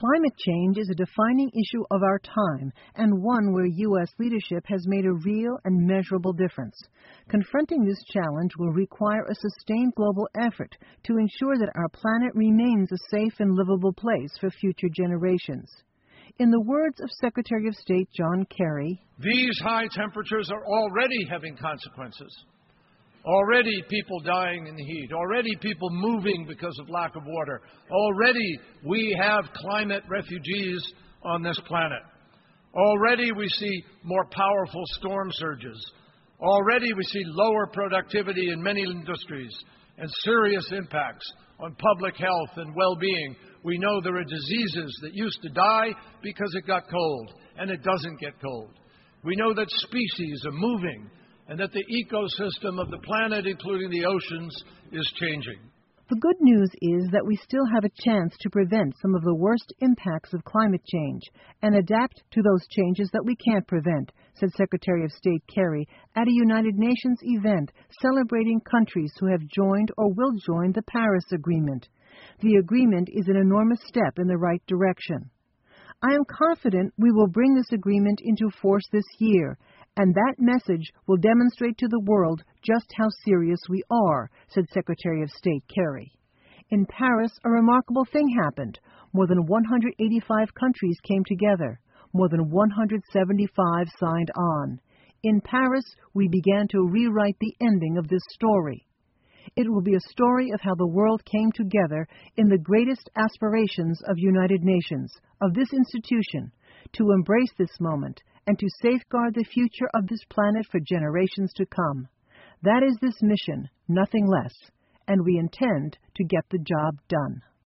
Climate change is a defining issue of our time, and one where U.S. leadership has made a real and measurable difference. Confronting this challenge will require a sustained global effort to ensure that our planet remains a safe and livable place for future generations. In the words of Secretary of State John Kerry, "These high temperatures are already having consequences. Already people dying in the heat. Already people moving because of lack of water. Already we have climate refugees on this planet. Already we see more powerful storm surges. Already we see lower productivity in many industries and serious impacts on public health and well-being. We know there are diseases that used to die because it got cold, and it doesn't get cold. We know that species are moving, and that the ecosystem of the planet, including the oceans, is changing." The good news is that we still have a chance to prevent some of the worst impacts of climate change and adapt to those changes that we can't prevent, said Secretary of State Kerry at a United Nations event celebrating countries who have joined or will join the Paris Agreement. The agreement is an enormous step in the right direction. "I am confident we will bring this agreement into force this year, and that message will demonstrate to the world just how serious we are," said Secretary of State Kerry. In Paris, a remarkable thing happened. More than 185 countries came together. More than 175 signed on. In Paris, we began to rewrite the ending of this story. It will be a story of how the world came together in the greatest aspirations of United Nations, of this institution, to embrace this moment and to safeguard the future of this planet for generations to come. That is this mission, nothing less, and we intend to get the job done.